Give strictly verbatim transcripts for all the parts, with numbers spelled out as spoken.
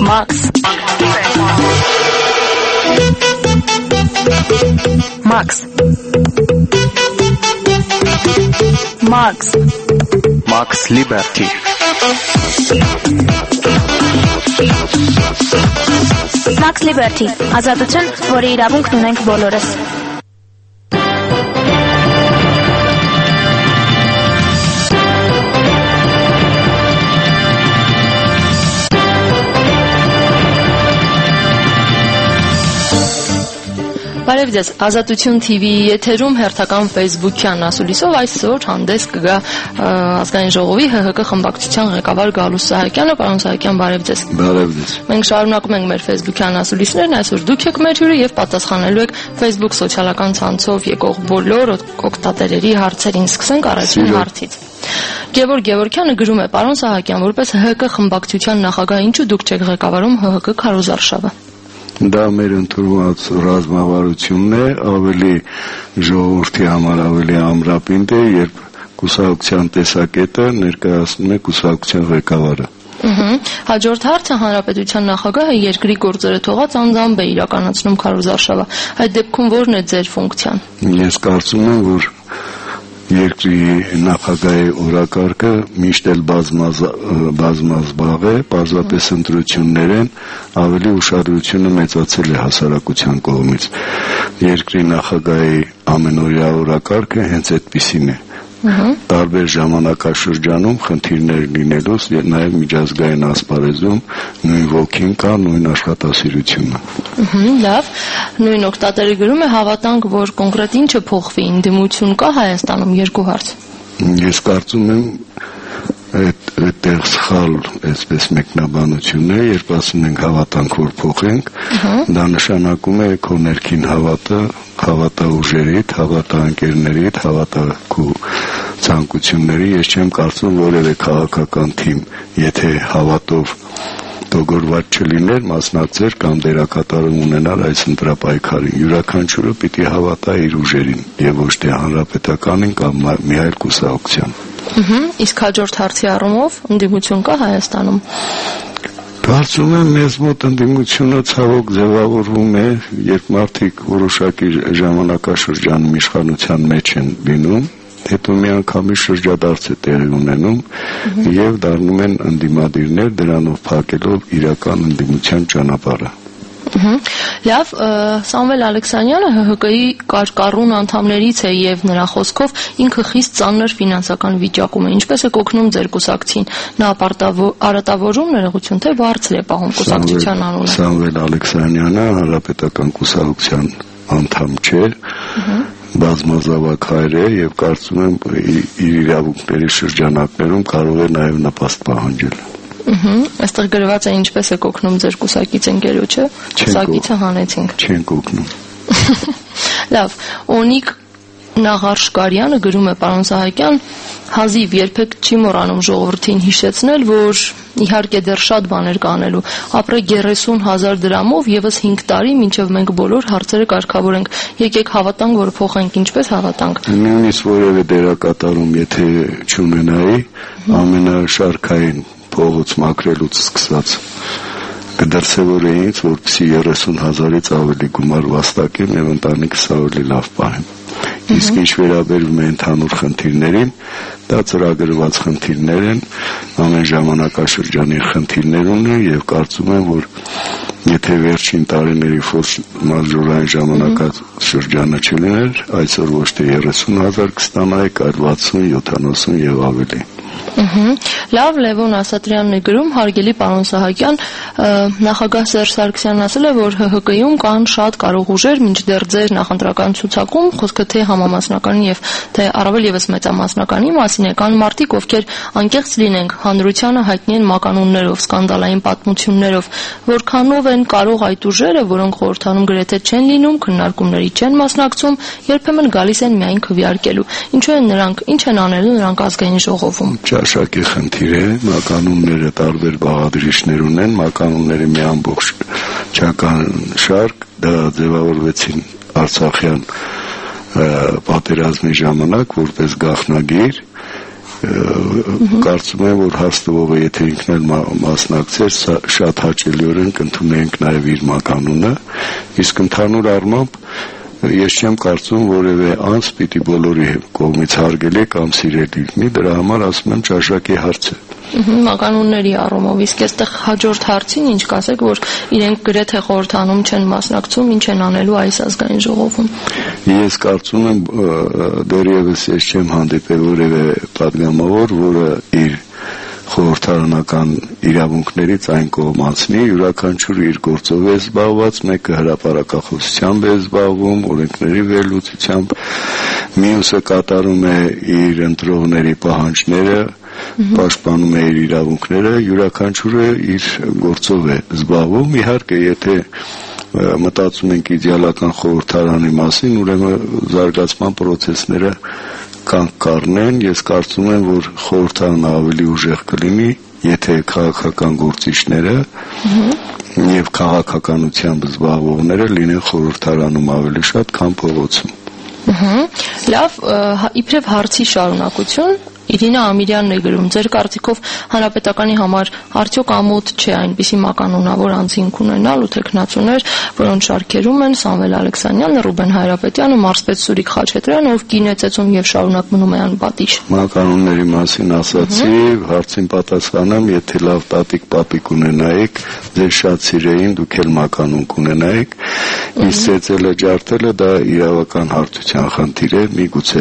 Max. Max. Max. Max Liberty. Max Liberty. Ազատություն, որի իրավունքն ունենք բոլորս։ Բարև ձեզ, Ազատություն թի վի եթերում հերթական Facebook-յան ասուլիսով այսօր հանդես կգա ազգային ժողովի Հ Հ Կ խմբակցության ղեկավար Գալուստ Սահակյանը։ Պարոն Սահակյան, բարև ձեզ։ Բարև ձեզ։ Մենք շարունակում ենք մեր Facebook-յան ասուլիսներն, այսօր դուք եք մեր հյուրը եւ պատասխանելու եք Facebook սոցիալական ցանցով եկող բոլոր օգտատերերի հարցերին։ Սկսենք առաջին հարցից։ Գևորգ Գևորգյանը գրում է. Պարոն Սահակյան, որպես Հ Հ Կ խմբակցության նախագահ, ինչու դուք չեք ղեկավարում Հ Հ Կ քարոզարշավը։ Դա մեր ընդունված ռազմավարությունն է, ավելի ժողովրդի համար ավելի ամրապինդ է, երբ կուսակցության տեսակետը ներկայացնում է կուսակցության ղեկավարը։ Հաջորդ հարցը հանրապետության նախագահը երկրի գործերը թողած անձամբ է իրականացնում քարոզարշավը։ Այդ դեպքում ո՞րն է ձեր ֆունկցիան։ Ես կարծում եմ, որ երկրի նախագահի օրակարգը միշտ էլ բազմազբաղ է, պարզապես ընտրություններ են, ավելի ուշադրությունը մեծացել է հասարակության կողմից։ Երկրի նախագահի ամենօրյա օրակարգը հենց այդպիսին է։ Տարբեր ժամանակաշրջանում խնդիրներ լինելուց եւ նաեւ միջազգային ասպարեզում նույն ոգին կա, նույն աշխատասիրությունը։ Լավ, նույն օգտատերը գրում է հավատանք, որ կոնկրետ ինչը փոխվի, ընդդիմություն կա Հայաստանում, երկու հարց։ Ես կարծում եմ այդ այդտեղ սխալ այսպես մեկնաբանություն է, երբ ասում ենք հավատանք, որ փոխենք, դա նշանակում է քո ներքին հավատը, հավատա ուժերիդ, հավատա ընկերներիդ, հավատա քո ցանկությունների։ Ես չեմ կարծում որևէ քաղաքական թիմ, եթե հավատով դոգորված չլիներ, մասնակցեր կամ դերակատարում ունենար այս ընտրապայքարին։ Յուրաքանչյուրը պիտի հավատա իր ուժերին եւ ոչ թե հանրապետականին կամ մի այլ կուսակցության։ Իսկ հաջորդ հարցի առումով ընդդիմություն կա Հայաստանում։ Կարծում եմ մեզ մոտ ընդդիմությունը ցավոք ձևավորվում է, երբ մարդիկ որոշակի ժամանակաշրջանում իշխանության մեջ են լինում, հետո միանգամից շրջադարձ է տեղի ունենում եւ դառնում են ընդդիմադիրներ, դրանով փակելով իրական ընդդիմության ճանապարհը։ Լավ, Սամվել Ալեքսանյանը Հ Հ Կ-ի կարկառուն անդամներից է եւ նրա խոսքով ինքը խիստ ծանր ֆինանսական վիճակում է։ Ինչպես է կօգնում ձեր կուսակցին։ Նա արատավորում ներողություն թե բարձր է պահում կուսակցության անունը։ Սամվել Ալեքսանյանը հանրապետական կուսակցության անդամ չէ, բազմազավակ հայր է եւ կարծում եմ իր իրավունքների շրջանակներում կարող է նաեւ նպաստ պահանջել։ Այստեղ գրված է ինչպես է կօգնում ձեր կուսակից ընկերոջը, կուսակիցը հանեցինք։ Չենք օգնում։ Լավ, Օնիկ Նաղարշկարյանը գրում է. Պարոն Սահակյան, հազիվ երբեք չի մոռանում ժողովրդին հիշեցնել, որ իհարկե դեռ շատ բաներ կա անելու։ Ապրեք երեսուն հազար դրամով եւս հինգ տարի, մինչեւ մենք բոլոր հարցերը կարգավորենք։ Եկեք հավատանք, որ փոխենք, ինչպես հավատանք։ Նույնիսկ որևէ դերակատարում եթե չունենայի, ամենաշարքային փողոց մաքրելուց սկսած կդրսևորեի ինձ, որպեսզի երեսուն հազարից ավելի գումար վաստակեմ եւ ընտանիքս ավելի լավ պահեմ։ Իսկ ինչ վերաբերում է ընդհանուր խնդիրներին, դա ծրագրված խնդիրներ են, ամեն ժամանակաշրջանի խնդիրներ ունեն եւ կարծում եմ, որ եթե վերջին տարիների ֆորս-մաժորային ժամանակաշրջանը չլիներ, այսօր ոչ թե երեսուն հազար կստանայիք, այլ վաթսուն, յոթանասուն եւ ավելի։ Լավ, Լևոն Ասատրյանն է գրում. հարգելի պարոն Սահակյան, նախագահ Սերժ Սարգսյանն ասել է, որ Հ Հ Կ-ում կան շատ կարող ուժեր, մինչդեռ ձեր նախընտրական ցուցակում խոսքը թե համամասնականի եւ թե առավել եւս մեծամասնականի մասին է, կան մարդիկ, ովքեր անկեղծ լինենք, հանրությանը հայտնի են մականուններով, սկանդալային պատմություններով, որքանով են կարող այդ ուժերը, որոնք խորհրդանում գրեթե չեն լինում, քննարկումների չեն մասնակցում, երբեմն գալիս են միայն քվեարկելու։ Ինչու են նրանք, ինչ են անելու նրանք ազգային ժողովում։ Ճաշակի խնդիր է, մականունները տարբեր բաղադրիչներ ունեն, մականունների մի ամբողջ չական շարք, դա ձևավորվեցին Արցախյան պատերազմի ժամանակ որպես գաղտնագիր կարծում եմ, որ հաստովը եթե ինքն էլ մասնակցեր, շատ հաճելիորեն կընդունենք նաև իր մականունը, իսկ ընդհանուր առմամբ ես չեմ կարծում որևէ անձ պիտի բոլորի կողմից հարգելի կամ սիրելի լինի, դրա համար ասում եմ ճաշակի հարց է։ Մականունների առումով, իսկ այստեղ հաջորդ հարցին ինչ կասեք, որ իրենք գրեթե խորհրդանում չեն մասնակցում, ինչ են անելու այս ազգային ժողովում։ Ես կարծում եմ դեռևս ես չեմ հանդիպել որևէ պատգամավոր, որը իր խորհրդարանական իրավունքներից այն կողմ անցնի, յուրաքանչյուրը իր գործով է զբաղված, մեկը հրապարակախոսությամբ է զբաղվում, օրենքների վերլուծությամբ, մյուսը կատարում է իր ընտրողների պահանջները, պաշտպանում է իր իրավունքները, յուրաքանչյուրը իր գործով է զբաղվում, իհարկե, եթե մտածում ենք իդեալական խորհրդարանի մասին, ուրեմն զարգացման process-ները կան կառնեն, ես կարծում եմ, որ խորհրդարանը ավելի ուժեղ կլինի, եթե քաղաքական գործիչները եւ քաղաքականությամբ զբաղվողները լինեն խորհրդարանում ավելի շատ, քան փողոցում։ Լավ, իբրև հարցի շարունակություն Իրինա Ամիրյանն է գրում, ձեր կարծիքով հանրապետականի համար արդյոք ամոթ չէ այնպիսի մականունավոր անձինք ունենալ ու թեկնածուներ, որոնց շարքերում են Սամվել Ալեքսանյանը, Ռուբեն Հայրապետյանը, Մարսպետ Սուրիկ Խաչատրյանը, ով կին է ծեծում եւ շարունակ մնում է անպատիժ։ Մականունների մասին ասացի, հարցին պատասխանեմ, եթե լավ տատիկ պապիկ ունենայիք, ձեր շատ սիրեին, դուք էլ մականուն կունենայիք, իսկ ծեծելը ջարդելը դա իրավական հարթության խնդիր է, միգուցե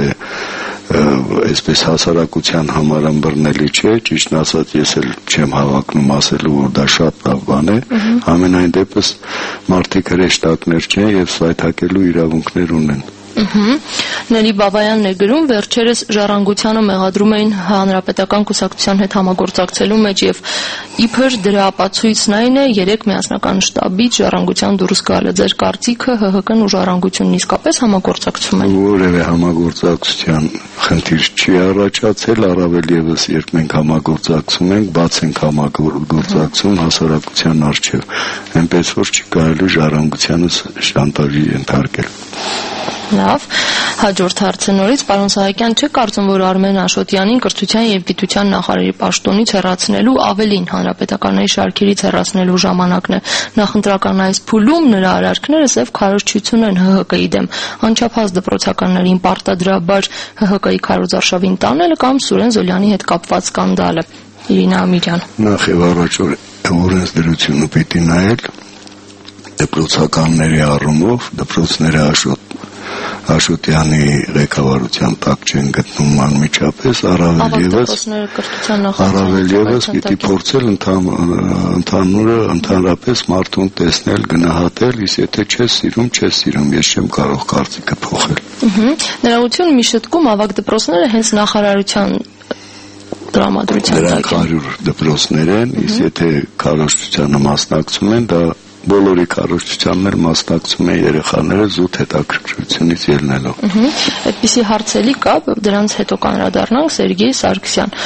այսպես հասարակության համար ըմբռնելի չէ, ճիշտն ասած ես էլ չեմ հավակնում ասելու, որ դա շատ լավ բան է, ամենայն դեպս մարդիկ հրեշտակներ չեն եւ սայթակելու իրավունքներ ունեն։ Նելի Բաբայանն է գրում, վերջերս ժառանգությանը մեղադրում էին հանրապետական կուսակցության հետ համագործակցելու մեջ եւ իբր դրա ապացույցն այն է երեք միասնական շտաբից ժառանգության դուրս գալը։ Ձեր կարծիքը ՀՀԿ-ն ու ժառանգությունն իսկապես համագործակցում են։ Որևէ համագործակցության խնդիր չի առաջացել, առավել եւս երբ մենք համագործակցում ենք, բաց ենք համագործակցում հասարակության առջեւ, այնպես որ չի կարելի ժառանգությանը շանտաժի ենթարկել։ Լավ, հաջորդ հարցը նորից, պարոն Սահակյան, չէ՞ կարծում, որ Արմեն Աշոտյանին կրթության եւ գիտության նախարարի պաշտոնից հեռացնելու, ավելին հանրապետականների շարքերից հեռացնելու ժամանակն է։ Նախընտրական այս փուլում նրա արարքները սև քարոզչություն են ՀՀԿ-ի դեմ, անչափահաս դպրոցականներին պարտադրաբար ՀՀԿ-ի քարոզարշավին տանելը կամ Սուրեն Զոլյանի հետ կապված սկանդալը։ Իրինա Ամիրյան։ Նախ եւ առաջ օրենսդրությունը պիտի նայել դպրոցականների առումով, դպրոցները Աշոտ Աշոտյանի ղեկավարության տակ չեն գտնում անմիջապես, առավել ևս առավել ևս պիտի փորձել ընդհանուրը ընդհանրապես մարդուն տեսնել, գնահատել, իսկ եթե չես սիրում, չես սիրում, ես չեմ կարող կարծիքը փոխել։ Ներողություն, մի շտկում ավագ դպրոցները հենց նախարարության տրամադրության տակ են։ հարյուր դպրոցներ են, իսկ եթե քարոզչությանը մասնակցում են, դա բոլորի քարոզչությանն էլ մասնակցում են երեխաները զուտ հետաքրքրությունից ելնելով։ Այդպիսի հարցերի կա, դրանց հետո կանրադառնանք Սերգեյ Սարգսյան։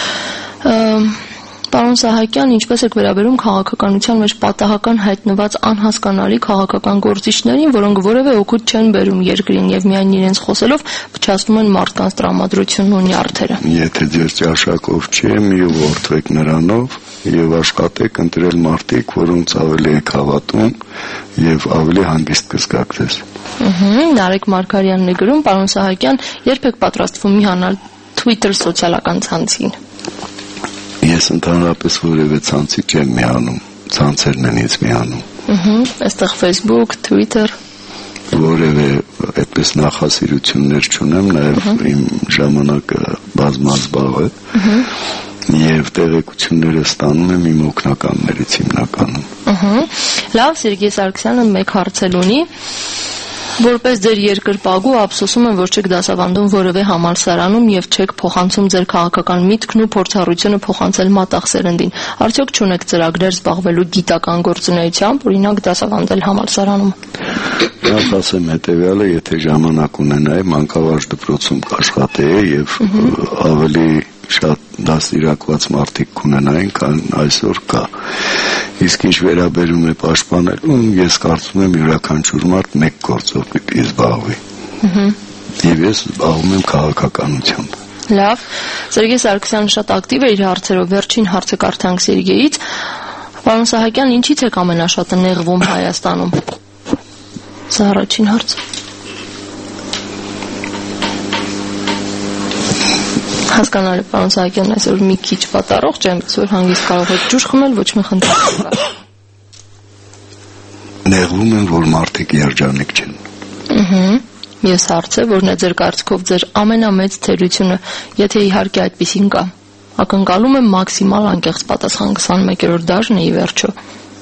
Պարոն Սահակյան, ինչպես եք վերաբերում քաղաքականության մեջ պատահական հայտնված անհասկանալի քաղաքական գործիչներին, որոնք որևէ օգուտ չեն բերում երկրին եւ միայն իրենց խոսելով փչացնում են մարդկանց տրամադրությունն ու նյարդերը։ Եթե ձեր ճաշակով չի, մի որդվեք նրանով եւ աշխատեք ընտրել մարդիկ, որոնց ավելի եք հավատում եւ ավելի հանգիստ կզգաք ձեզ։ Նարեկ Մարգարյանն է գրում, պարոն Սահակյան, երբ եք պատրաստվում իհանալ Twitter սոցիալական ցանցին։ Ես ընդհանրապես որևէ ցանցի չեմ միանում, ցանցերն են ինձ միանում։ Այստեղ Facebook, Twitter որևէ այդպես նախասիրություններ չունեմ, նաեւ իմ ժամանակը բազմազբաղ է։ Եվ տեղեկությունները ստանում եմ իմ օգնականներից հիմնականում։ Լավ, Սերգեյ Սարգսյանը մեկ հարցել ունի, որպես ձեր երկրպագու ափսոսում եմ, որ չեք դասավանդում որևէ համալսարանում եւ չեք փոխանցում ձեր քաղաքական միտքն ու փորձառությունը փոխանցել մատաղ սերնդին։ Արդյոք չունեք ծրագրեր զբաղվելու գիտական գործունեությամբ, օրինակ դասավանդել համալսարանում։ Նախ ասեմ հետեւյալը, եթե ժամանակ ունենայի, մանկավարժ դպրոցում կաշխատեի եւ ավելի շատ դաստիարակված մարդիկ կունենային, քան այսօր կա։ Իսկ ինչ վերաբերում է պաշտպանելուն, ես կարծում եմ յուրաքանչյուր մարդ մեկ գործով պիտի զբաղվի։ Եվ ես զբաղվում եմ քաղաքականությամբ։ Լավ, Սերգեյ Սարգսյանը շատ ակտիվ է իր հարցերով, վերջին հարցը կարդանք Սերգեյից։ Պարոն Սահակյան, ինչից եք ամենաշատը նեղվում Հայաստանում։ Սա առաջին հարցը։ Հասկանալի, պարոն Սահակյան, այսօր մի քիչ պատառող չեմ, որ հանգիստ կարող եք ջուր խմել, ոչ մի խնդիր չկա։ Նեղվում են, որ մարդիկ երջանիկ չեն։ Ահա։ Ես հարցը, որն է ձեր կարծիքով ձեր ամենամեծ թերությունը, եթե իհարկե այդպեսին կա։ Ակնկալում եմ մաքսիմալ անկեղծ պատասխան քսանմեկերորդ դաշնը ի վերջո։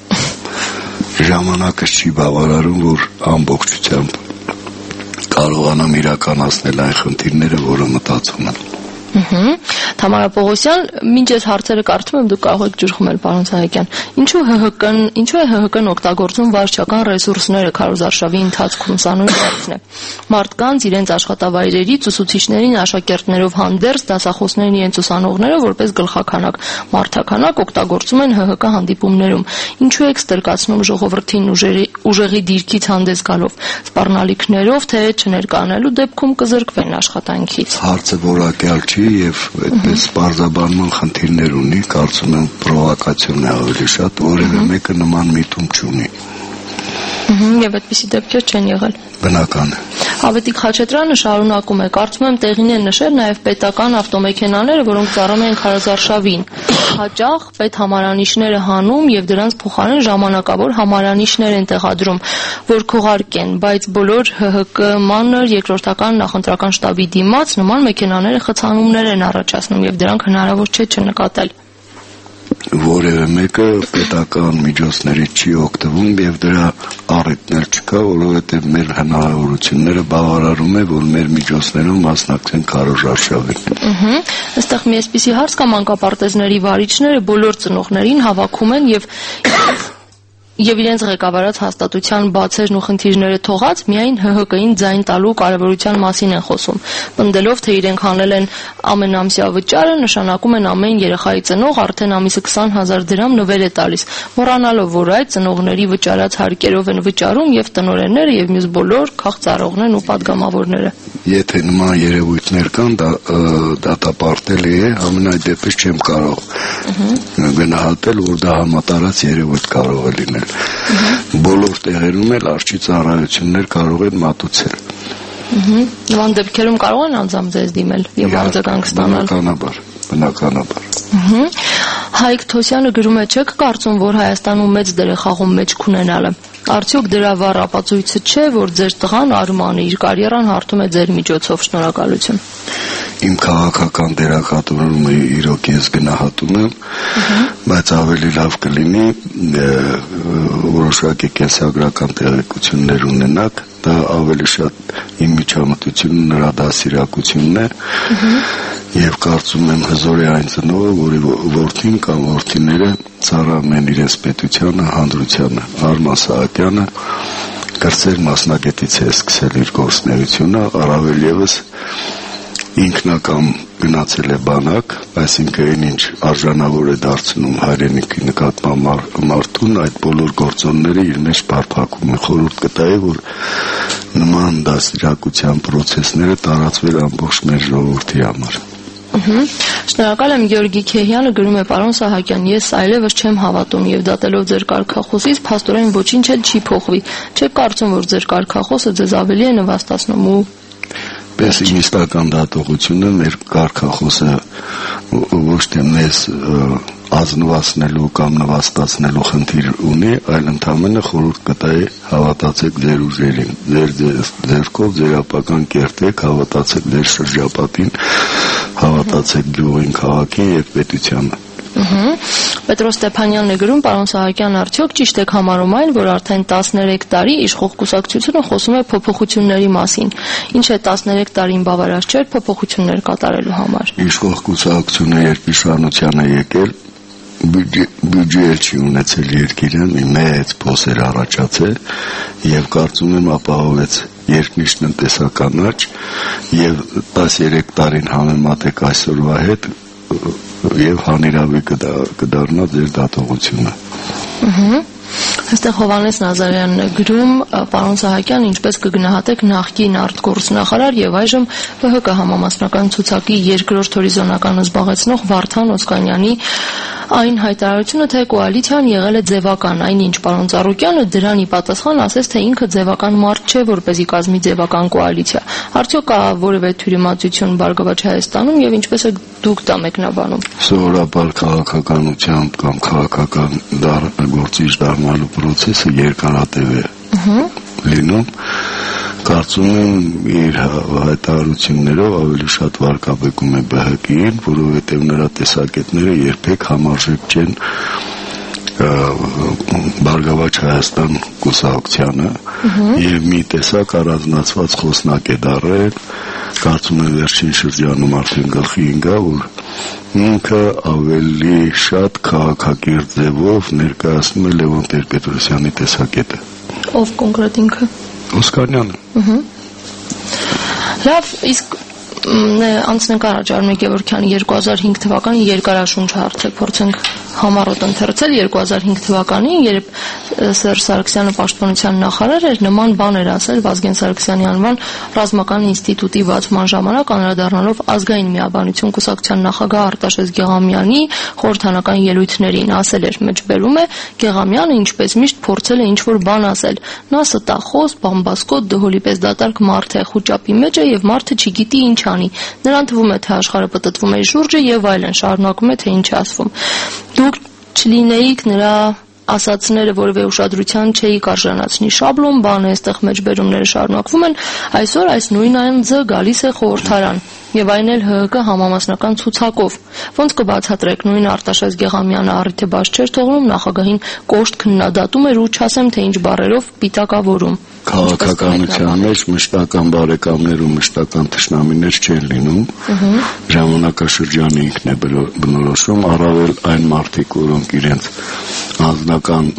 Ժամանակը չի բավարարում, որ ամբողջությամբ կարողանամ իրականացնել այն խնդիրները, որը մտածում եմ։ Ահա։ Թամարա Պողոսյան, մինչ այս հարցերը կարդում եմ, դուք կարող եք ջուր խմել, պարոն Սահակյան։ Ինչու ՀՀԿ-ն, ինչու է ՀՀԿ-ն օգտագործում վարչական ռեսուրսները քարոզարշավի ընթացքում, սա նույն հարցն է։ Մարդկանց իրենց աշխատավայրերից ուսուցիչներին, աշակերտներով հանդերձ, դասախոսներին իրենց ուսանողները որպես գլխաքանակ, մարդաքանակ օգտագործում են ՀՀԿ հանդիպումներում։ Ինչու եք ստրկացնում ժողովրդին ուժերի դիրքից հանդես գալով, սպառնալիքներով, թե չներկանալու դեպքում կզրկվեն աշխատանքից։ Հարցը որակյալ չի եւ այդպես բարձաբանման խնդիրներ ունի, կարծում եմ պրովոկացիոն է ավելի շատ, որևէ մեկը նման միտում չունի։ Եվ այդպիսի դեպքեր չեն եղել։ Բնական է։ Ավետիք Խաչատրյանը շարունակում է, կարծում եմ տեղին են նշել նաև պետական ավտոմեքենաները, որոնք ծառայում են քարոզարշավին։ Հաճախ պետհամարանիշները հանում եւ դրանց փոխարեն ժամանակավոր համարանիշներ են տեղադրում, որ քողարկեն, բայց բոլոր ՀՀԿ մանր երկրորդական նախընտրական շտաբի դիմաց նման մեքենաները խցանումներ են առաջացնում եւ դրանք հնարավոր չէ չնկատել։ Որևէ մեկը պետական միջոցներից չի օգտվում եւ դրա առիթներ չկա, որովհետեւ մեր հնարավորությունները բավարարում է, որ մեր միջոցներով մասնակցեն քարոզարշավին։ Ահա, այստեղ մի այսպիսի հարց կա, մանկապարտեզների վարիչները բոլոր ծնողներին հավաքում են եւ Եվ իրենց ղեկավարած հաստատության բացերն ու խնդիրները թողած միայն ՀՀԿ-ին ձայն տալու կարևորության մասին են խոսում։ Պնդելով, թե իրենք հանել են ամենամսյա վճարը, նշանակում են ամեն երեխայի ծնող արդեն ամիսը քսան հազար դրամ նվեր է տալիս, մոռանալով, որ այդ ծնողների վճարած հարկերով են վճարում եւ տնօրենները եւ մյուս բոլոր քաղցառողներն ու падգամավորները։ Եթե նման երևույթներ կան, դա դատապարտելի է, ամենայն դեպս չեմ կարող գնահատել, որ դա համատարած երևույթ կարող է լինել։ Բոլոր տեղերում էլ արջի ծառայություններ կարող են մատուցել։ Նման դեպքերում կարող են անձամբ ձեզ դիմել եւ արձագանք ստանալ։ Բնականաբար, բնականաբար։ Հայկ Թոսյանը գրում է, չեք կարծում, որ Հայաստանում մեծ դեր է խաղում մեջք ունենալը։ Արդյոք դրա վառ ապացույցը չէ, որ ձեր տղան Արմանը իր կարիերան հարթում է ձեր միջոցով։ Շնորհակալություն։ Իմ քաղաքական դերակատարումը իրոք ես գնահատում եմ, բայց ավելի լավ կլինի որոշակի կենսագրական տեղեկություններ ունենաք, դա ավելի շատ իմ միջամտությունը նրա դասիրակությունն է եւ կարծում եմ հզոր է այն ծնողը, որի որդին կամ որդիները ծառայում են իրենց պետությանը, հանրությանը։ Արման Սահակյանը կրծեր մասնագետից է սկսել իր գործունեությունը, առավել եւս ինքնակամ գնացել է բանակ, այսինքն ինչ արժանավոր է դարձնում հայրենիքի նկատմամբ մարդուն, այդ բոլոր գործոնները իր մեջ բարփակում է։ Խորհուրդ կտայի, որ նման դաստիարակության process-ները տարածվեն ամբողջ մեր ժողովրդի համար։ Շնորհակալ եմ։ Գեորգի Քեհյանը գրում է, պարոն Սահակյան, ես այլևս չեմ հավատում եւ դատելով ձեր կարգախոսից փաստորեն ոչինչ էլ չի փոխվի։ Չեք կարծում, որ ձեր կարգախոսը ձեզ ավելի է նվաստացնում ու Պեսիմիստական դատողությունը մեր կարգախոսը ոչ թե մեզ ազնվացնելու կամ նվաստացնելու խնդիր ունի, այլ ընդհանրապես խորհուրդ կտայի հավատացեք ձեր ուժերին, ձեր ձեռքով ձեր ապական կերտեք, հավատացեք ձեր շրջապատին, հավատացեք գյուղին, քաղաքին եւ պետությանը։ Պետրոս Ստեփանյանն է գրում, պարոն Սահակյան, արդյոք ճիշտ եք համարում այն, որ արդեն տասներեք տարի իշխող կուսակցությունը խոսում է փոփոխությունների մասին։ Ինչ է տասներեք տարին բավարար չէր փոփոխություններ կատարելու համար։ Իշխող կուսակցությունը երբ իշխանության է եկել, բյուջե չի ունեցել երկիրը, մի մեծ փոսեր առաջացել եւ կարծում եմ ապահովեց երկնիշ տնտեսական աճ եւ տասներեք տարին համեմատեք այսօրվա հետ եւ հանիրավի կդառնա ձեր դատողությունը։ Այստեղ Հովհաննես Նազարյանն է գրում, պարոն Սահակյան, ինչպես կգնահատեք նախկին արտգործնախարար եւ այժմ Բ Հ Կ համամասնական ցուցակի երկրորդ հորիզոնական զբաղեցնող Վարդան Օսկանյանի այն հայտարարությունը, թե կոալիցիան եղել է ձևական, այնինչ պարոն Ծառուկյանը դրան ի պատասխան ասեց, թե ինքը ձևական մարդ չէ, որպեսզի կազմի ձևական կոալիցիա։ Արդյոք կա որևէ թյուրիմացություն Բարգավաճ Հայաստանում եւ ինչպես է դուք դա մեկնաբանում։ Սովորաբար քաղաքականությամբ կամ քաղաքական գործիչ դառնալու process-ը երկարատև է լինում։ Կարծում եմ իր հայտարարություններով ավելի շատ վարկաբեկում է Բ Հ Կ-ին, որովհետև նրա տեսակետները երբեք համարժեք չեն Բարգավաճ Հայաստան կուսակցությանը եւ մի տեսակ առանձնացված խոսնակ է դարել, կարծում եմ վերջին շրջանում արդեն գլխի ընկա, որ ինքը ավելի շատ քաղաքակիրթ ձևով ներկայացնում է Լևոն Տեր-Պետրոսյանի տեսակետը։ Ով կոնկրետ ինքը։ Օսկանյանը։ Լավ, իսկ անցնենք առաջ Արմեն Գևորգյանի երկու հազար հինգ թվականի երկարաշունչ հարցը փորձենք համառոտ ընթերցել երկու հազար հինգ թվականին, երբ Սերժ Սարգսյանը պաշտպանության նախարար էր, նման բան էր ասել Վազգեն Սարգսյանի անվան ռազմական ինստիտուտի բացման ժամանակ, անդրադառնալով ազգային միաբանություն կուսակցության նախագահ Արտաշես Գեղամյանի խորհրդանական ելույթներին, ասել էր. մեջբերում է Գեղամյանը ինչպես միշտ փորձել է ինչ-որ բան ասել։ Նա ստախոս, բամբասկոտ, դհոլի պես դատարկ մարդ է, խուճապի մեջ է եւ մարդը չգիտի ինչ անի։ Նրան թվում է, թե աշխարհը պտտվում է շուրջը եւ այլն, շարունակում է, թե ինչ ասվում։ Դուք չլինեիք նրա ասացները որևէ ուշադրության չէիք արժանացնի։ Շաբլոն բան է, այստեղ մեջբերումները շարունակվում են, այսօր այս նույն անձը գալիս է խորհրդարան եւ այն էլ Հ Հ Կ համամասնական ցուցակով։ Ոնց կբացատրեք, նույն Արտաշես Գեղամյանը առիթը բաց չէր թողնում, նախագահին կոշտ քննադատում էր ու չասեմ թե ինչ բառերով պիտակավորում։ Քաղաքականության մեջ մշտական բարեկամներ ու մշտական թշնամիներ չեն լինում։ Ժամանակաշրջանը ինքն է բնորոշում, առավել այն մարդիկ, որոնք իրենց անձնական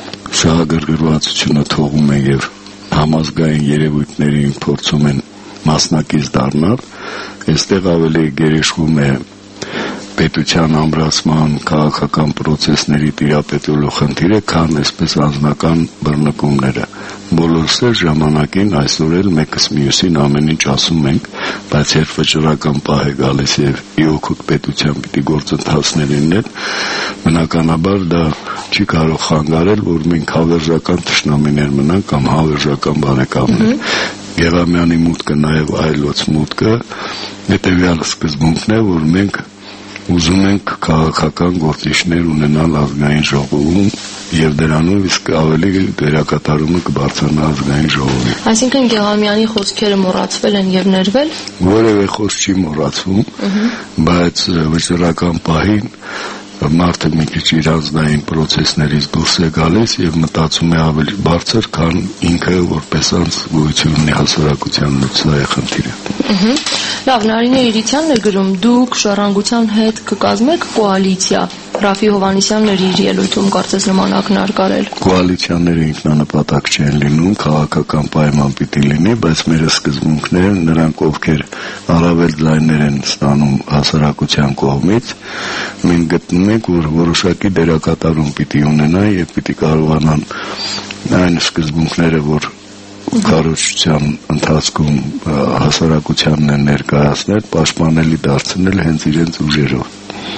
շահագրգռվածությունը թողում են եւ համազգային երևույթներին փորձում են մասնակից դառնալ, այստեղ ավելի գերեշխում է պետության ամրացման քաղաքական process-ների տիրապետելու խնդիրը, քան այսպես անձնական բռնկումները։ Բոլորս էլ ժամանակին այսօր էլ մեկս մյուսին ամեն ինչ ասում ենք, բայց երբ վճռական պահ է գալիս եւ ի օգուտ պետության պիտի գործընթացներ լինեն, բնականաբար դա չի կարող խանգարել, որ մենք հավերժական թշնամիներ մնանք կամ հավերժական բարեկամներ։ Գեղամյանի մուտքը նաեւ այլոց մուտքը հետեւյալ սկզբունքն է, որ մենք ուզում ենք քաղաքական գործիչներ ունենալ ազգային ժողովում եւ դրանով իսկ ավելի դերակատարումը կբարձրանա ազգային ժողովի։ Այսինքն Գեղամյանի խոսքերը մոռացվել են եւ ներվել։ Որևէ խոսք չի մոռացվում, բայց վճռական պահին մարդը մի քիչ իր անձնային process-ներից դուրս է գալիս եւ մտածում է ավելի բարձր, քան ինքը որպես անձ գոյություն ունի հասարակության մեջ, դա է խնդիրը։ Լավ, Նարինե Իրիցյանն է գրում, դուք Ժառանգության հետ կկազմեք կոալիցիա։ Ռաֆի Հովհաննիսյանն էր իր ելույթում կարծես նման ակնարկարել։ Կոալիցիաները ինքնանպատակ չեն լինում, քաղաքական պայման պիտի լինի, բայց մեր սկզբունքները նրանք ովքեր առավել ձայներ են ստանում հասարակության կողմից, մենք գտնում ենք, որ որոշակի դերակատարում պիտի ունենան եւ պիտի կարողանան այն սկզբունքները, որ կառուցության ընթացքում հասարակությանն են ներկայացնել, պաշտպանելի դարձնել հենց իրենց ուժերով։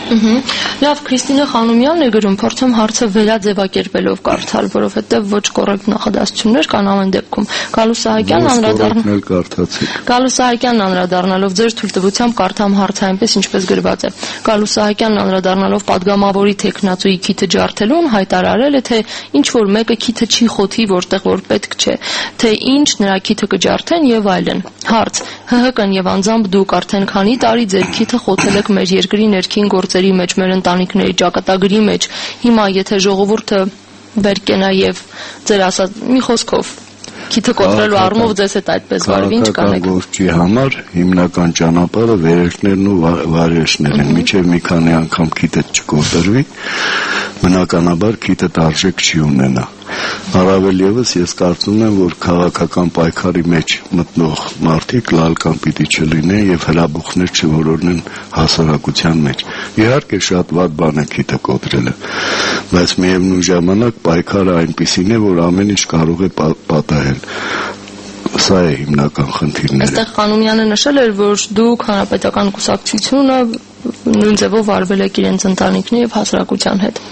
Լավ, Քրիստինե Խանոմյանն է գրում, փորձեմ հարցը վերաձևակերպելով կարդալ, որովհետև ոչ կոռեկտ նախադասություններ կան ամեն դեպքում։ Գալուս Սահակյանն անդրադառնալ կարդացեք։ Գալուս Սահակյանն անդրադառնալով ձեր թույլտվությամբ կարդամ հարցը այնպես ինչպես գրված է։ Գալուս Սահակյանն անդրադառնալով падգամավորի տեխնացուի քիթը ջարդելուն հայտարարել է, թե ինչ որ մեկը քիթը չի խոթի, որտեղ որ պետք չէ, թե ինչ նրա քիթը կջարդեն եւ այլն։ Հարց. Հ Հ Կ-ն եւ անձամբ դուք արդեն քանի տարի ձեր քիթը խոթել եք մեր երկրի ներքին գործերի մեջ, մեր ընտանիքների ճակատագրի մեջ։ Հիմա եթե ժողովուրդը վեր կենա եւ ձեր ասած մի խոսքով քիթը կոտրելու առումով ձեզ հետ այդպես վարվի, ինչ կանեք։ Գործի համար հիմնական ճանապարհը վերելքներն ու վարելշներն են։ Միջև մի քանի անգամ քիթը չկոտրվի, բնականաբար քիթը տարժեք չի ունենա։ Առավել եւս ես կարծում եմ, որ քաղաքական պայքարի մեջ մտնող մարդիկ լալկան պիտի չլինեն եւ հրաբուխներ չորորնեն հասարակության մեջ։ Իհարկե շատ վատ բան է քիթը կոտրելը, բայց միևնույն ժամանակ պայքարը այնպիսին է, որ ամեն ինչ կարող է պատահել։ Սա է հիմնական խնդիրները։ Այստեղ Ղանումյանը նշել էր, որ դուք հանրապետական կուսակցությունը նույն ձևով վարվել եք իրենց ընտանիքն եւ հասարակության հետ։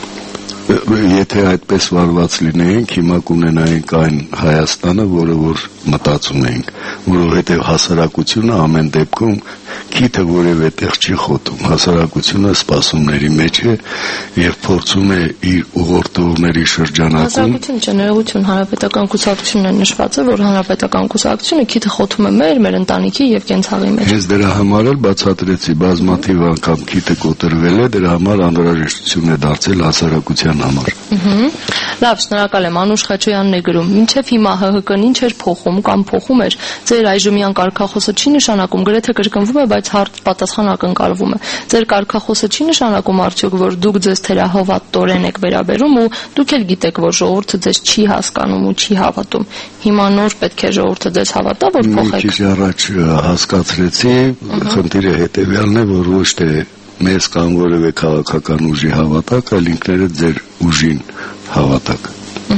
Եթե այդպես վարված լինեինք, հիմա կունենայինք այն Հայաստանը, որը որ մտածում էինք, որովհետև հասարակությունը ամեն դեպքում քիթը որևէ տեղ չի խոթում, հասարակությունը սպասումների մեջ է եւ փորձում է իր ուղղորդողների շրջանակում։ Հասարակություն չէ, ներողություն, հանրապետական կուսակցությունն է նշված է, որ հանրապետական կուսակցությունը քիթը խոթում է մեր, մեր ընտանիքի եւ կենցաղի մեջ։ Ես դրա համար էլ բացատրեցի, բազմաթիվ անգամ քիթը կոտրվել է, դրա համար անհրաժեշտություն է դարձել հասարակության համար։ Լավ, շնորհակալ եմ, Անուշ Խաչոյանն է գրում։ Մինչև հիմա Հ Հ Կ-ն ինչ էր փոխում կամ փոխում էր, ձեր այժմյան կարգախոսը չի նշանակում, գրեթե կրկնվում է, բայց հարց պատասխան ակնկալվում է։ Ձեր կարգախոսը չի նշանակում արդյոք, որ դուք ձեզ թերահավատորեն եք վերաբերում ու դուք էլ գիտեք, որ ժողովուրդը ձեզ չի հասկանում ու չի հավատում։ Հիմա նոր պետք է ժողովուրդը ձեզ հավատա, որ փոխեք։ Մի քիչ առաջ հասկացրեցի, խնդիրը հետեւյալն է, որ ոչ թե մեզ կամ որևէ քաղաքական ուժի հավատակ, այլ ինքներդ ձեր ուժին հավատակ։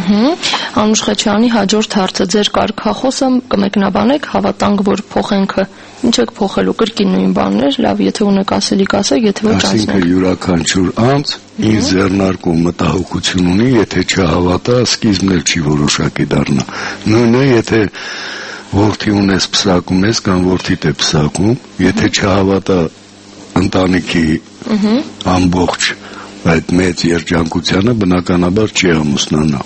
Անուշ Խաչյանի հաջորդ հարցը, ձեր կարգախոսը կմեկնաբանեք, հավատանք, որ փոխենքը ինչ եք փոխելու, կրկին նույն բաններ, լավ, եթե ունեք ասելիք ասեք, եթե ոչ անցնեք։ Այսինքն յուրաքանչյուր անձ իր ձեռնարկում մտահոգություն ունի, եթե չհավատա, սկիզբն էլ չի որոշակի դառնա։ Նույնն է, եթե որդի ունես պսակում ես կամ որդիդ է պսակում, եթե չհավատա ընտանիքի ամբողջ այդ մեծ երջանկությանը, բնականաբար չի ամուսնանա։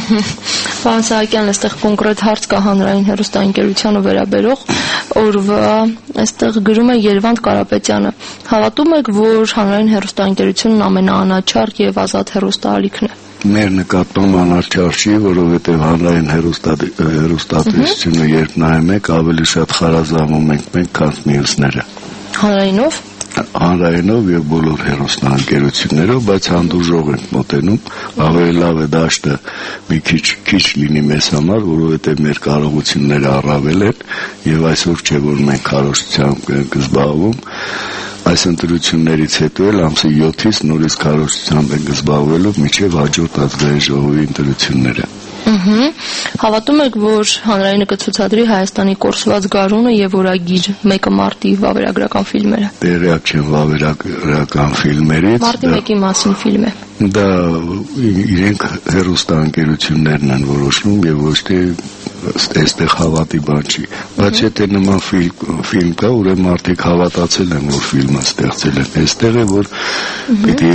Պարոն Սահակյան, այստեղ կոնկրետ հարց կա հանրային հեռուստաընկերությանը վերաբերող, օրվա այստեղ գրում է Երվանդ Կարապետյանը։ Հավատում եք, որ հանրային հեռուստաընկերությունն ամենաանաչառ եւ ազատ հեռուստաալիքն է։ Մեր նկատմամբ անաչառ չի, որովհետև հանրային հեռուստատեսությունը երբ նայում եք, ավելի շատ խարազանում ենք մենք, քան մյուսները։ Հանրայինով հանրայինով եւ բոլոր հեռուստաընկերություններով, բայց հանդուրժող ենք մոտենում, ավելի լավ է դաշտը մի քիչ քիչ լինի մեզ համար, որովհետեւ մեր կարողությունները առավել են եւ այսօր չէ որ մենք քարոզությամբ ենք զբաղվում, այս ընտրություններից հետո էլ ամսի յոթից նորից քարոզությամբ ենք զբաղվելու մինչեւ հաջորդ ազգային ժողովի ընտրությունները։ Հավատում եք, որ հանրայինը կցուցադրի Հայաստանի կորսված գարունը եւ օրագիր մեկը մարտի վավերագրական ֆիլմերը։ Տեղյակ չեմ վավերագրական ֆիլմերից։ Մարտի մեկի մասին ֆիլմ է։ Դա իրենք հեռուստաընկերություններն են որոշում եւ ոչ թե այստեղ հավատի բան չի։ Բայց եթե նման ֆիլմ կա, ուրեմն մարդիկ հավատացել են, որ ֆիլմը ստեղծել են։ Այստեղ է որ պիտի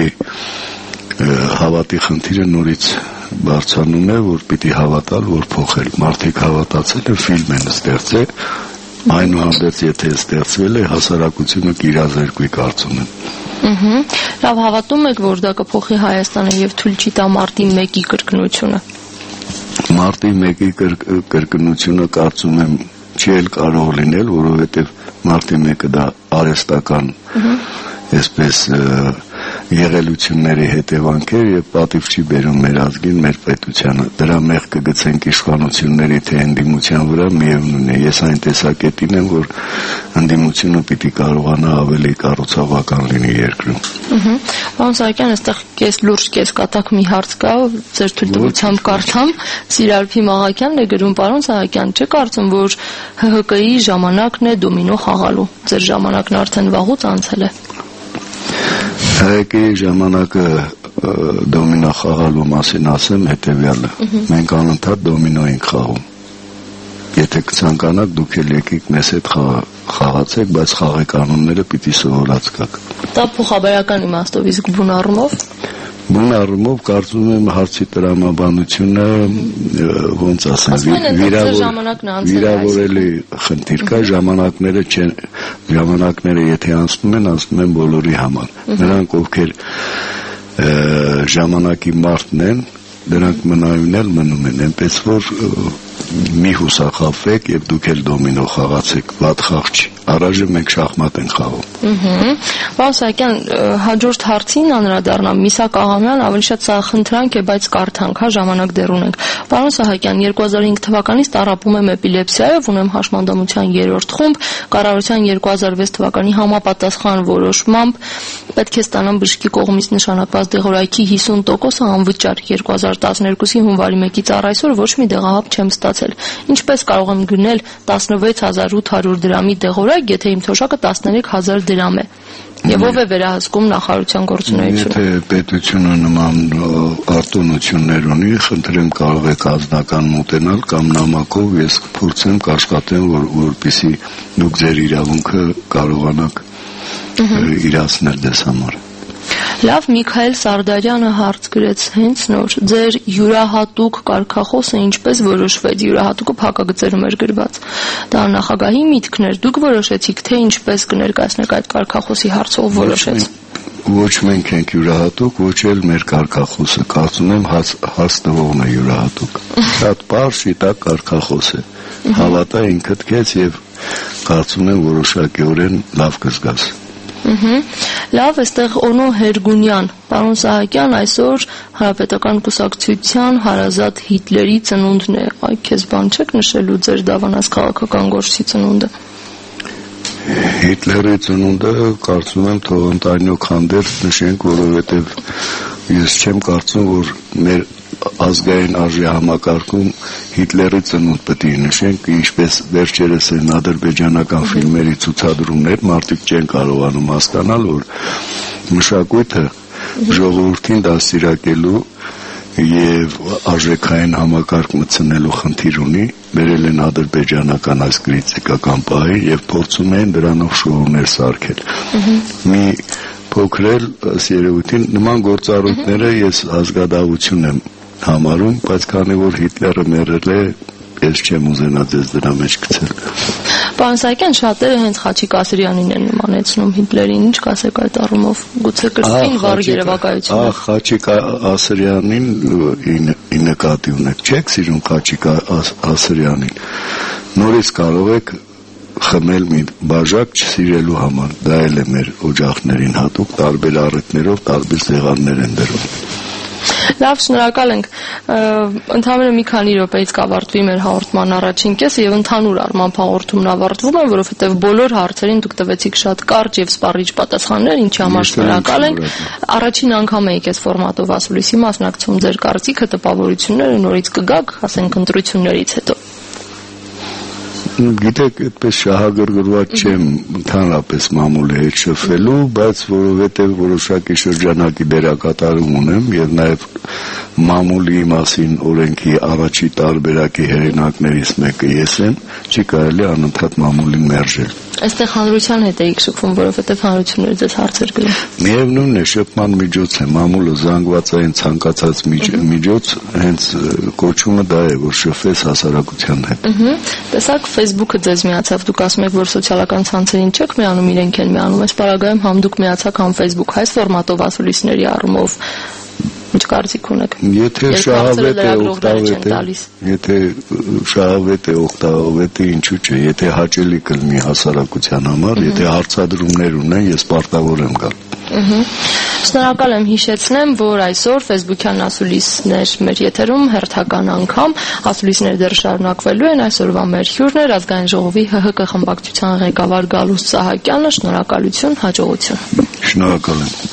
հավատի խնդիրը նորից բարձրանում է, որ պիտի հավատալ, որ փոխել։ Մարդիկ հավատացել են, ֆիլմ են ստեղծել, այնուհանդերձ եթե ստեղծվել է, հասարակությունը կիրազերկվի կարծում եմ։ Լավ, հավատում եք, որ դա կփոխի Հայաստանը եւ թույլ չի տա մարտի մեկի կրկնությունը։ Մարտի մեկի կրկնությունը կարծում եմ չի էլ կարող լինել, որովհետեւ մարտի մեկը դա արհեստական այսպես եղելությունների հետևանքեր եւ պատիվ չի բերում մեր ազգին, մեր պետությանը։ Դրա մեղ կգցենք իշխանությունների թե ընդդիմության վրա, միևնույն է, ես այն տեսակետին եմ, որ ընդդիմությունը պիտի կարողանա ավելի կառուցողական լինի երկրում։ Պարոն Սահակյան, այստեղ կես լուրջ, կես կատակ մի հարց կա, ձեր թույլտվությամբ կարդամ, Սիրարփի Մաղաքյանն է գրում, պարոն Սահակյան, չէ՞ կարծում, որ Հ Հ Կ-ի ժամանակն է դոմինո խաղալու։ Ձեր ժամանակն արդեն վաղուց անցել է։ Հ Հ Կ-ի ժամանակը դոմինո խաղալու մասին ասեմ հետևյալը։ Մենք անընդհատ դոմինո ենք խաղում։ Եթե կցանկանաք, դուք էլ եկեք մեզ հետ խաղացեք, բայց խաղի կանոնները պիտի սովորած գաք։ Դա փոխաբերական իմաստով, իսկ բուն առումով։ Բուն առումով կարծում եմ հարցի տրամաբանությունը ոնց ասեմ, վիրավորելի խնդիր կա, ժամանակները չեն, ժամանակները եթե անցնում են, անցնում են բոլորի համար։ Նրանք ովքեր ժամանակի մարդն են, դրանք մնայուն էլ մնում են, այնպես որ մի հուսախաբվեք եւ դուք էլ դոմինո խաղացեք, վատ խաղ չի։ Առայժմ մենք շախմատ ենք խաղում։ Ահա։ Պարոն Սահակյան, հաջորդ հարցին անդրադառնամ, Միսակ Աղամյան ավելի շատ սա խնդրանք է, բայց կարդանք, հա, ժամանակ դեռ ունենք։ Պարոն Սահակյան, երկու հազար հինգ թվականից տառապում եմ էպիլեպսիայով, ունեմ հաշմանդամության երրորդ խումբ, կառավարության երկու հազար վեց թվականի համապատասխան որոշմամբ պետք է ստանամ բժշկի կողմից նշանակված դեղորայքի հիսուն տոկոսը անվճար։ երկու հազար տասներկուսի հունվարի մեկից առ այսօր ոչ մի դեղահապ չեմ ստացել։ Ինչպես կարող եմ գնել տասնվեց հազար ութ հարյուր դրամի դեղորայք, եթե իմ թոշակը տասներեք հազար դրամ է։ Եվ ով է վերահսկում նախարարության գործունեությունը։ Եթե պետությունը նման արտոնություններ ունի, խնդրեմ կարող եք ազնական մոտենալ կամ նամակով ես կփորձեմ կաշխատեմ, որ որպեսզի դուք ձեր իրավունքը կարողանաք իրացնել դες համար։ Լավ, Միքայել Սարդարյանը հարց գրեց հենց նոր։ Ձեր յուրահատուկ կարգախոսը ինչպես որոշվեց։ Յուրահատուկը փակագծերում էր գրված։ Դա նախագահի միտքն էր։ Դուք որոշեցիք, թե ինչպես կներկայացնեք այդ կարգախոսի հարցը, ով որոշեց։ Ոչ մենք ենք յուրահատուկ, ոչ էլ մեր կարգախոսը։ Կարծում եմ հարց տվողն է յուրահատուկ։ Շատ պարզ շիտակ կարգախոս է։ Հավատա ինքդ քեզ եւ կարծում եմ որոշակիորեն լավ կզգաս։ Ահա։ Լավ, այստեղ Օնո Հերգունյան, պարոն Սահակյան, այսօր Հանրապետական կուսակցության հարազատ Հիտլերի ծնունդն է։ Այ քեզ բան չեք նշելու ձեր դավանած քաղաքական գործի ծնունդը։ Հիտլերի ծնունդը կարծում եմ թող ընտանիք հանդերձ նշենք, որովհետև ես չեմ կարծում, որ մեր ազգային արժի համակարգում Հիտլերի ծնունդ պետք է նշենք, ինչպես վերջերս են ադրբեջանական ֆիլմերի ցուցադրումներ, մարդիկ չեն կարողանում հասկանալ, որ մշակույթը ժողովրդին դաստիարակելու եւ արժեքային համակարգ մտցնելու խնդիր ունի, բերել են ադրբեջանական այս քրիտիկական պահի եւ փորձում են դրանով շոուներ սարքել։ Մի փոքրել երևույթին նման գործառույթները ես ազգադավություն եմ համարում, բայց քանի որ Հիտլերը մեռել է, ես չեմ ուզենա ձեզ դրա մեջ գցել։ Պարոն Սահակյան, շատերը հենց Խաչիկ Ասրյանին են նմանեցնում Հիտլերին, ինչ կասեք այդ առումով։ Գուցե կրկին վառ երևակայություն։ Ահ, Խաչիկ Ասրյանին ի նկատի ունեք։ Չեք սիրում Խաչիկ Ասրյանին։ Նորից կարող եք խմել մի բաժակ չսիրելու համար։ Դա էլ է մեր օջախներին հատուկ, տարբեր առիթներով տարբեր սեղաններ են դրում։ Լավ, շնորհակալ ենք։ Ընդհանրապես մի քանի րոպեից կավարտվի մեր հաղորդման առաջին կեսը եւ ընդհանուր առմամբ հաղորդումն ավարտվում է, որովհետեւ բոլոր հարցերին դուք տվեցիք շատ կարճ եւ սպառիչ պատասխաններ, ինչի համար շնորհակալ ենք։ Առաջին անգամ եք այս ֆորմատով ասուլիսի մասնակցում, ձեր կարծիքը, տպավորությունները նորից կգաք, ասենք ընտրություններից հետո։ Գիտեք, այդպես շահագրգռված չեմ ընդհանրապես մամուլի հետ շփվելու, բայց որովհետև որոշակի շրջանակի դերակատարում ունեմ եւ նաեւ մամուլի մասին օրենքի առաջի տարբերակի հեղինակներից մեկը ես եմ, չի կարելի անընդհատ մամուլին մերժել։ Այստեղ հանրության հետ էիք շփվում, որովհետև հանրությունները ձեզ հարցեր գրում։ Միևնույնն է, շփման միջոց է, մամուլը զանգվածային ցանկացած միջոց, հենց կոչումը դա է, որ շփվես հասարակության հետ։ Ահա, տեսակ Facebook-ը ձեզ միացավ, դուք ասում եք, որ սոցիալական ցանցերին չեք միանում, իրենք են միանում, այս պարագայում համ դուք միացաք, համ Facebook, այս ֆորմատով ասուլիսների առումով ինչ կարծիք ունեք։ Եթե շահավետ է օգտավետ է, եթե շահավետ է օգտավետ է, ինչու՞ չէ, եթե հաճելի կլինի հասարակության համար, եթե հարցադրումներ ունեն, ես պարտավոր եմ գալ։ Ահա։ Շնորհակալ եմ, հիշեցնեմ, որ այսօր Facebook-յան ասուլիսներ մեր եթերում հերթական անգամ ասուլիսներ դեռ շարունակվելու են, այսօրվա մեր հյուրն էր Ազգային ժողովի Հ Հ Կ խմբակցության ղեկավար Գալուստ Սահակյանը, շնորհակալություն, հաջողություն։ Շնորհակալ եմ։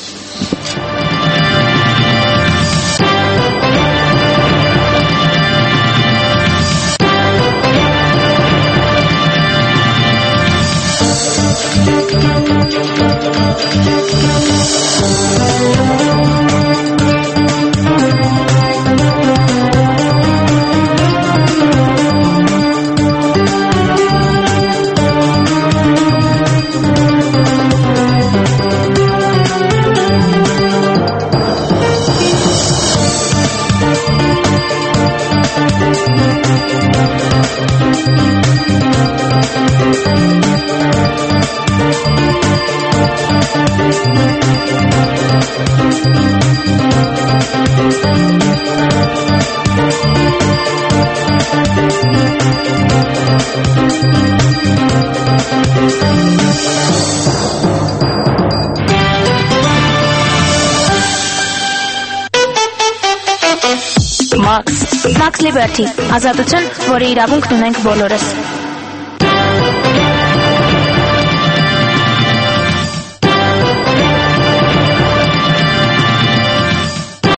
Max. Max Liberty, ազատություն, որի իրավունքն ունենք բոլորս։